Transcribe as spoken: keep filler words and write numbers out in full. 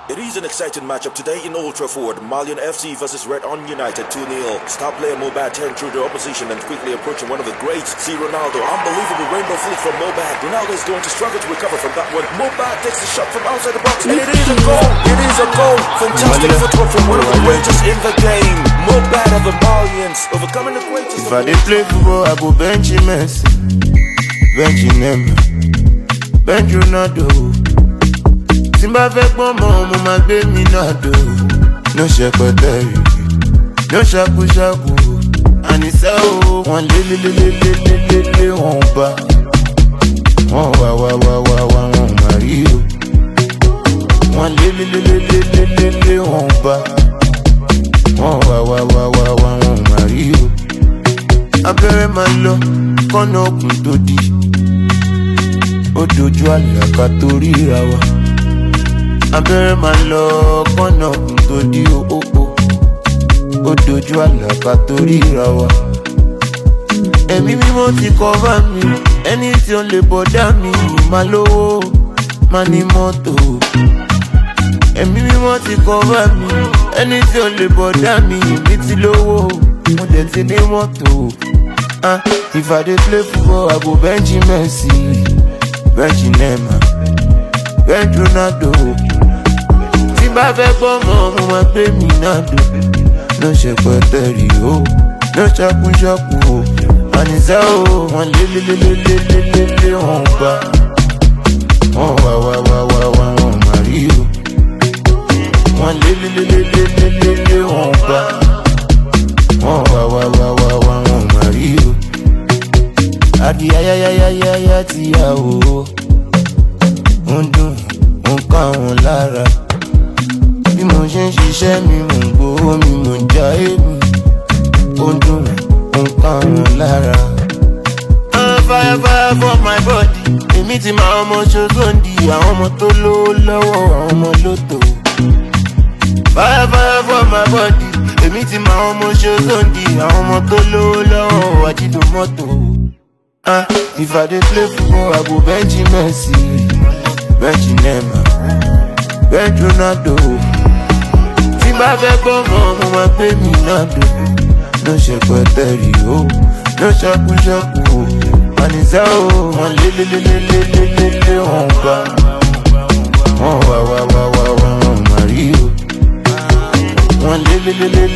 It is an exciting matchup today in Old Trafford. Malian F C versus Red On United two nil. Star player Mobad turned through the opposition and quickly approaching one of the greats, C. Ronaldo. Unbelievable rainbow flick from Mobad. Ronaldo is going to struggle to recover from that one. Mobad takes the shot from outside the box and it is a goal. It is a goal. Fantastic footwork from one of the greatest in the game. Mobad of the Malians overcoming the greatest. If I did play football, I go bench Messi, bench Neymar, bench Ronaldo. Simba fẹ́ pọ́n mọ́ ọmọ máa gbé mi náà dò. No ṣẹpẹtẹ no ṣàkúṣàkú. Àníṣẹ́ o, wọ́n lé lé lé lé lé lé lé lé wọ́n bá. Wọ́n wá wá wá wá wá wọ́n máa rí o. Wọ́n lé lé lé lé lé lé lé lé wọ́n bá. Wọ́n wá wá wá wá wá wọ́n máa rí o. Abẹ́rẹ́ máa lọ kọ́nà ọkùn tó di. Ó dojú àlàkà tó ríra wa. Abẹ́rẹ́ máa lọ kọ́nà ọkùn tó di òpópó. Ó dojú àlàkà tó ríra wa. Ẹ̀mí mímọ́ ti kọ́fà mi. Ẹni tí ó lè bọ̀dá mi máa lówó, máa ní mọ́tò. Ẹ̀mí mímọ́ ti kọ́fà mi. Ẹni tí ó lè bọ̀dá mi mi ti lówó, mo dẹ̀ ti ní mọ́tò. Ah, if I dey play football, I go bench Messi, bench Neymar, bench Ronaldo. Tí bá fẹ́ gbọ́ mọ́, mo máa gbé mi náà dò. No ṣẹpẹtẹ rí o, no ṣàkúṣàkú o. Àníṣẹ́ o, wọ́n lé lé lé lé lé lé lé lé wọ́n bá. Wọ́n wá wá wá wá wá wọ́n máa rí o. Wọ́n lé lé lé lé lé lé lé lé wọ́n bá. Wọ́n wá wá wá wá wá wọ́n máa rí o. Adi ayayayayaya ti yà o. Ń dùn, ń ká wọn lára. Bí mo ṣe ń ṣiṣẹ́ mi, mò ń gbowó mi, mò ń jayé mi. Ó ń dùn, ń ká wọn lára. Fire fire for my body. Èmi ti máa ọmọ ṣogóńdì. Àwọn ọmọ tó lówó lọ́wọ́, àwọn ọmọ lótò. Fire fire for my body. Èmi ti máa ọmọ ṣogóńdì. Àwọn ọmọ tó lówó lọ́wọ́, àjídò mọ́tò. Ah, if I dey play football, I go bench Messi, bench Neymar, bench Ronaldo. Tí bá fẹ́ gbọ́ mọ́, mo máa gbé mi náà dò. No ṣẹpẹtẹ rí o, no ṣàkúṣàkú o. Àníṣẹ́ o, wọ́n lé lé lé lé lé lé lé lé wọ́n bá. Wọ́n wá wá wá wá wá wọ́n máa rí o. Wọ́n lé lé lé lé